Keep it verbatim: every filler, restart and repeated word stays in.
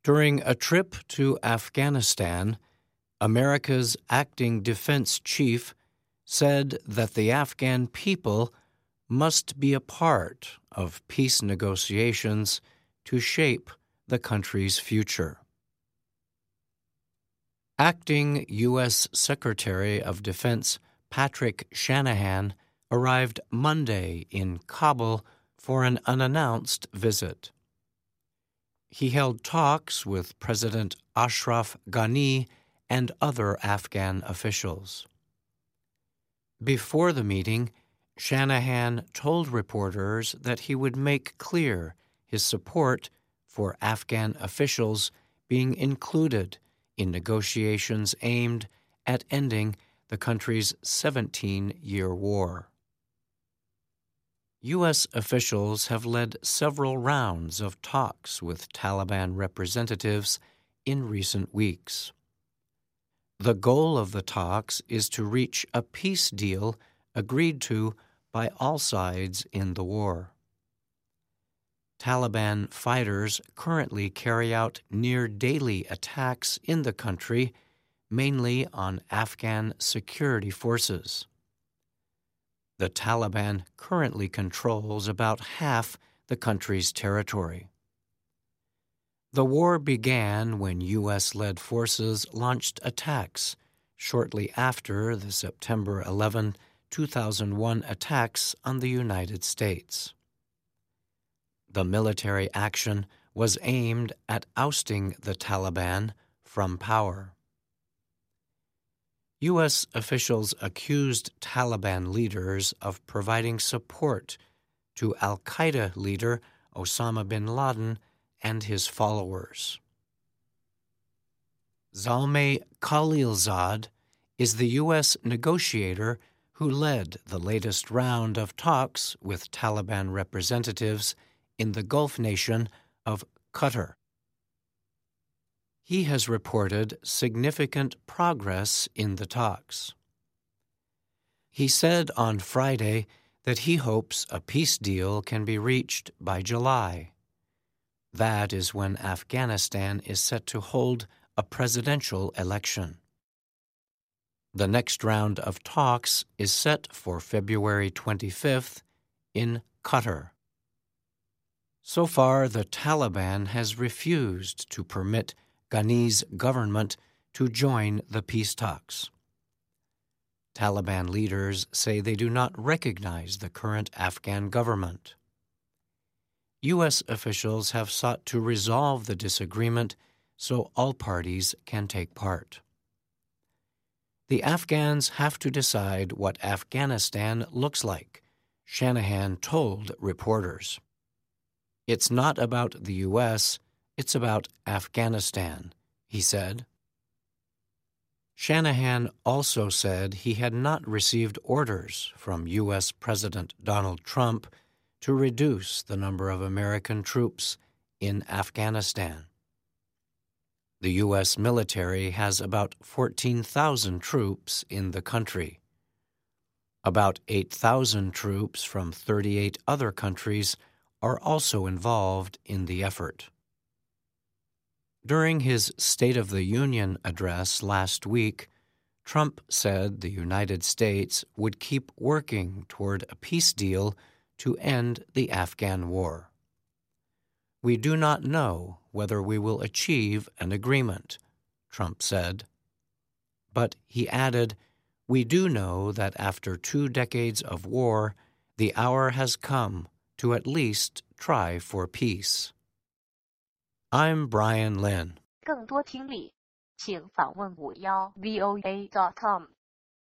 During a trip to Afghanistan, America's acting defense chief said that the Afghan people must be a part of peace negotiations to shape the country's future. Acting U S Secretary of Defense Patrick Shanahan arrived Monday in Kabul for an unannounced visit. He held talks with President Ashraf Ghani and other Afghan officials. Before the meeting, Shanahan told reporters that he would make clear his support for Afghan officials being included in negotiations aimed at ending the country's seventeen-year war. U S officials have led several rounds of talks with Taliban representatives in recent weeks. The goal of the talks is to reach a peace deal agreed to by all sides in the war. Taliban fighters currently carry out near-daily attacks in the country, mainly on Afghan security forces. The Taliban currently controls about half the country's territory. The war began when U S-led forces launched attacks shortly after the September eleventh, two thousand one attacks on the United States. The military action was aimed at ousting the Taliban from power. U S officials accused Taliban leaders of providing support to al-Qaeda leader Osama bin Laden and his followers. Zalmay Khalilzad is the U S negotiator who led the latest round of talks with Taliban representatives in the Gulf nation of Qatar. He has reported significant progress in the talks. He said on Friday that he hopes a peace deal can be reached by July. That is when Afghanistan is set to hold a presidential election. The next round of talks is set for February twenty-fifth in Qatar. So far, the Taliban has refused to permit Ghani's government to join the peace talks. Taliban leaders say they do not recognize the current Afghan government. U S officials have sought to resolve the disagreement so all parties can take part. The Afghans have to decide what Afghanistan looks like, Shanahan told reporters. It's not about the U S, it's about Afghanistan, he said. Shanahan also said he had not received orders from U S President Donald Trump to reduce the number of American troops in Afghanistan. The U S military has about fourteen thousand troops in the country. About eight thousand troops from thirty-eight other countries are also involved in the effort. During his State of the Union address last week, Trump said the United States would keep working toward a peace deal to end the Afghan war. We do not know whether we will achieve an agreement, Trump said. But he added, we do know that after two decades of war, the hour has come to at least try for peace. I'm Brian Lynn. 更多听力，请访问五幺 V O A dot com。